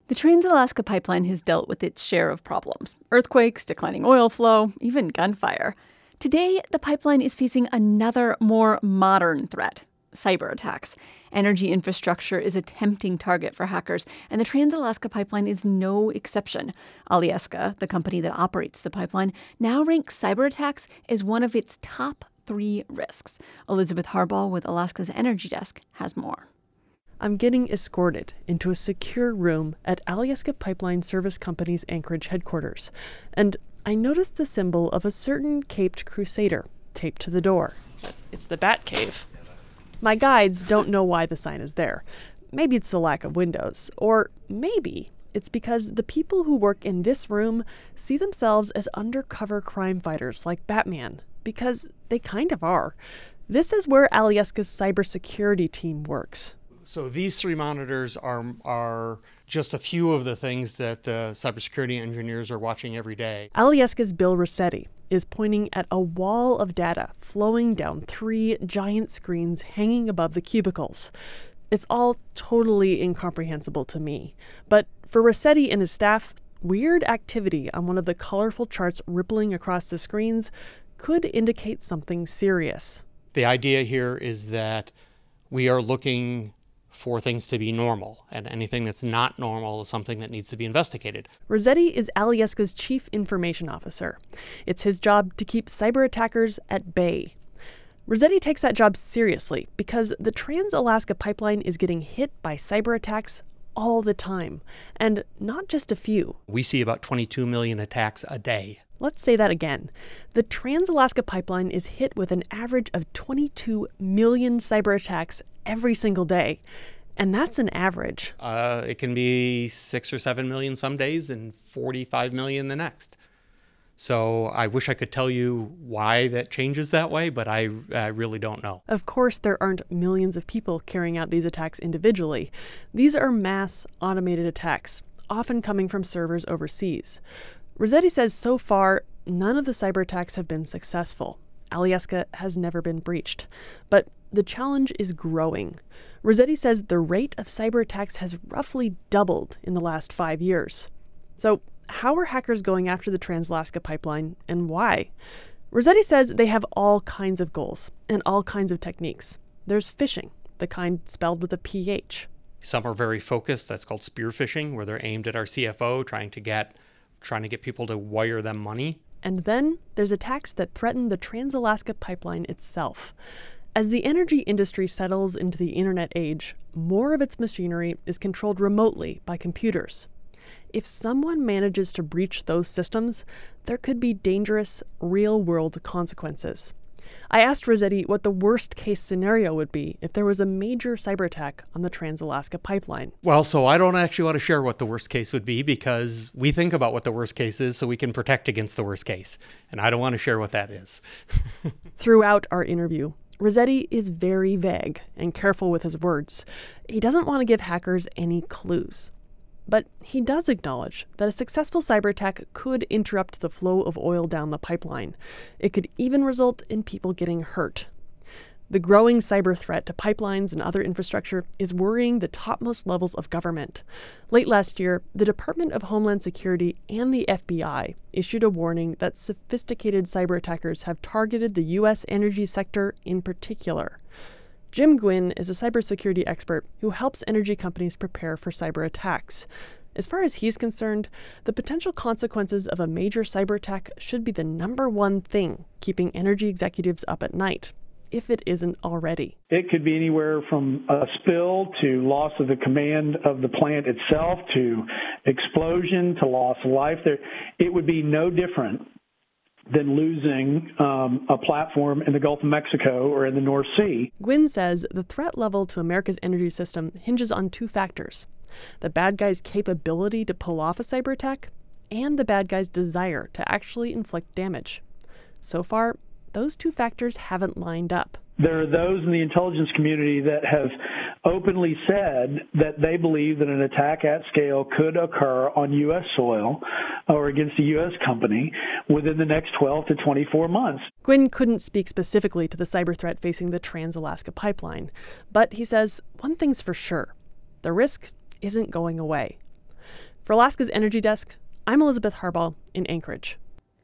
The Trans-Alaska Pipeline has dealt with its share of problems: earthquakes, declining oil flow, even gunfire. Today, the pipeline is facing another, more modern threat: cyber attacks. Energy infrastructure is a tempting target for hackers, and the Trans-Alaska Pipeline is no exception. Alyeska, the company that operates the pipeline, now ranks cyber attacks as one of its top 3 risks. Elizabeth Harbaugh with Alaska's Energy Desk has more. I'm getting escorted into a secure room at Alyeska Pipeline Service Company's Anchorage headquarters, and I noticed the symbol of a certain caped crusader taped to the door. It's the Bat Cave. My guides don't know why the sign is there. Maybe it's the lack of windows, or maybe it's because the people who work in this room see themselves as undercover crime fighters like Batman, because they kind of are. This is where Alyeska's cybersecurity team works. So these 3 monitors are just a few of the things that the cybersecurity engineers are watching every day. Alyeska's Bill Rossetti is pointing at a wall of data flowing down 3 giant screens hanging above the cubicles. It's all totally incomprehensible to me. But for Rossetti and his staff, weird activity on one of the colorful charts rippling across the screens could indicate something serious. The idea here is that we are looking for things to be normal, and anything that's not normal is something that needs to be investigated. Rossetti is Alyeska's chief information officer. It's his job to keep cyber attackers at bay. Rossetti takes that job seriously because the Trans-Alaska Pipeline is getting hit by cyber attacks all the time, and not just a few. We see about 22 million attacks a day. Let's say that again. The Trans-Alaska Pipeline is hit with an average of 22 million cyber attacks every single day. And that's an average. It can be 6 or 7 million some days and 45 million the next. So I wish I could tell you why that changes that way, but I really don't know. Of course, there aren't millions of people carrying out these attacks individually. These are mass automated attacks, often coming from servers overseas. Rossetti says so far, none of the cyber attacks have been successful. Alyeska has never been breached. But the challenge is growing. Rossetti says the rate of cyber attacks has roughly doubled in the last 5 years. So how are hackers going after the Trans-Alaska Pipeline, and why? Rossetti says they have all kinds of goals and all kinds of techniques. There's phishing, the kind spelled with a PH. Some are very focused. That's called spear phishing, where they're aimed at our CFO, trying to get people to wire them money. And then there's attacks that threaten the Trans-Alaska Pipeline itself. As the energy industry settles into the internet age, more of its machinery is controlled remotely by computers. If someone manages to breach those systems, there could be dangerous, real-world consequences. I asked Rossetti what the worst-case scenario would be if there was a major cyber attack on the Trans-Alaska Pipeline. Well, so I don't actually want to share what the worst case would be, because we think about what the worst case is so we can protect against the worst case. And I don't want to share what that is. Throughout our interview, Rossetti is very vague and careful with his words. He doesn't want to give hackers any clues. But he does acknowledge that a successful cyber attack could interrupt the flow of oil down the pipeline. It could even result in people getting hurt. The growing cyber threat to pipelines and other infrastructure is worrying the topmost levels of government. Late last year, the Department of Homeland Security and the FBI issued a warning that sophisticated cyber attackers have targeted the U.S. energy sector in particular. Jim Gwynn is a cybersecurity expert who helps energy companies prepare for cyber attacks. As far as he's concerned, the potential consequences of a major cyber attack should be the number one thing keeping energy executives up at night, if it isn't already. It could be anywhere from a spill to loss of the command of the plant itself to explosion to loss of life. It would be no different than losing a platform in the Gulf of Mexico or in the North Sea. Gwynn says the threat level to America's energy system hinges on 2 factors: the bad guy's capability to pull off a cyber attack and the bad guy's desire to actually inflict damage. So far, those 2 factors haven't lined up. There are those in the intelligence community that have openly said that they believe that an attack at scale could occur on U.S. soil or against a U.S. company within the next 12 to 24 months. Gwynn couldn't speak specifically to the cyber threat facing the Trans-Alaska Pipeline, but he says one thing's for sure: the risk isn't going away. For Alaska's Energy Desk, I'm Elizabeth Harbaugh in Anchorage.